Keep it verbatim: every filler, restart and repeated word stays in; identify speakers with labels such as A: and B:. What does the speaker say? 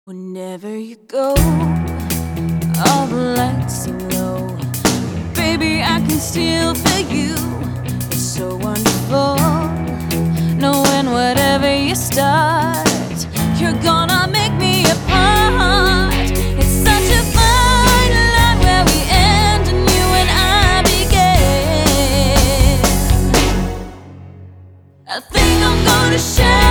A: Whenever you go, all the lights seem low. Baby, I can still feel you. It's so wonderful, knowing whatever you start, you're gonna make me a part. It's such a fine line where we end and you and I begin. I think I'm gonna share